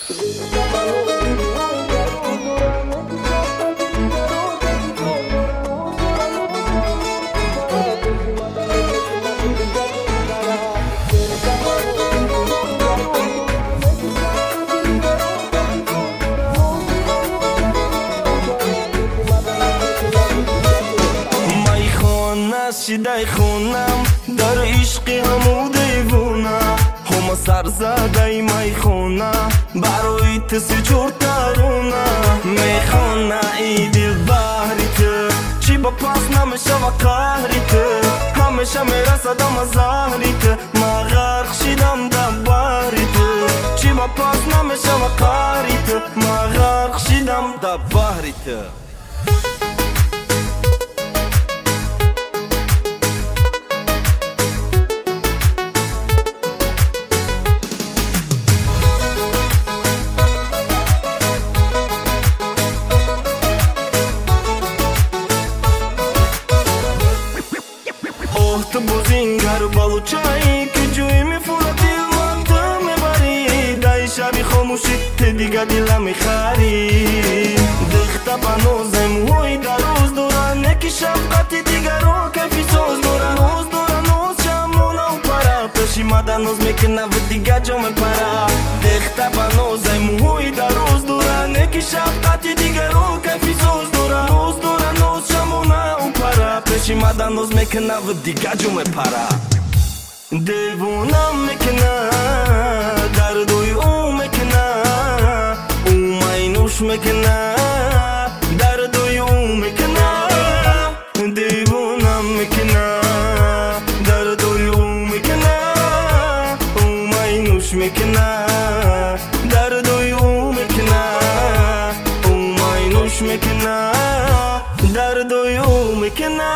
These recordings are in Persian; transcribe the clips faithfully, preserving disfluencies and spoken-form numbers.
شیدای خونم در عشقی همو دیوونه همه سر زده می خونه برای تسی چور ترونه میخونه ای دل بحری تو چی با پاس نمیشه و قهری تو همیشه میرسدم از زهری تو ما غرق شیدم در بحری تو چی با پاس نمیشه و قهری تو ما غرق شیدم در بحری تو تو بزینگر بالوچایی که جوی میفورد دل من تو میبری دای شبی خاموشی ت دیگه دل میخری دخته بنوزم هوی در روز دورانه که شفقتی دیگر رو کفی سوز دوران روز دوران روز شمونه و پره پشی مدن روز میکنه و دیگه جا میپره دخته بنوزم هوی در روز دورانه که شفقتی دیگر رو کفی سوز دوران روز دوران روز شمونه و پره پشی مدن روز میکنه و دیگه جا میپره دیوونم میکنه دردوی او میکنه او مینوش میکنه دردوی او میکنه دیوونم میکنه دردوی او میکنه او مینوش میکنه دردوی او میکنه او مینوش میکنه دردوی او میکنه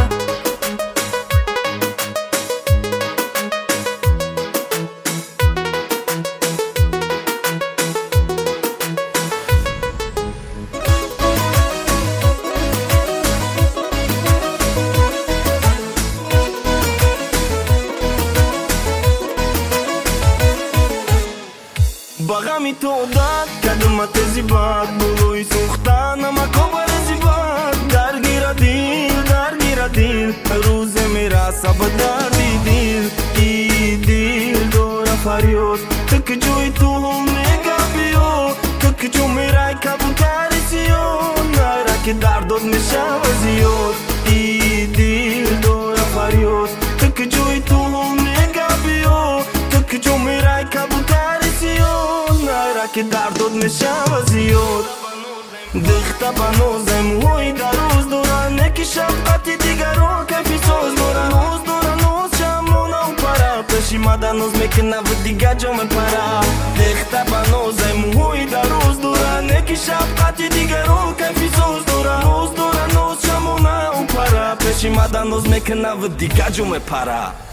باغمی تو داد کدومت زیباد بلوی سوختن اما کبر زیباد درگیر دیل درگیر دیل روز میرا سب دردی دیل ای دیل دور فریاد تو که جوی تو هم میگا بیو تو که جو میرای کبوتری سیو نایرا که درداد میشه و زیاد ای دیل دور فریاد تو که جوی تو هم میگا بیو تو که جو میرای کبوتری سیو که دردود میشه و زیاد دخته بنوزم هوی در روز دورانه که شفقتی دیگر رو کفی سوز دوران روز دوران روز شمونه و پره پشی مدن روز میکنه و دیگه جا میپره دخته بنوزم هوی در روز دورانه که شفقتی دیگر رو کفی سوز دوران روز دوران روز شمونه و پره پشی مدن روز میکنه و دیگه جا میپره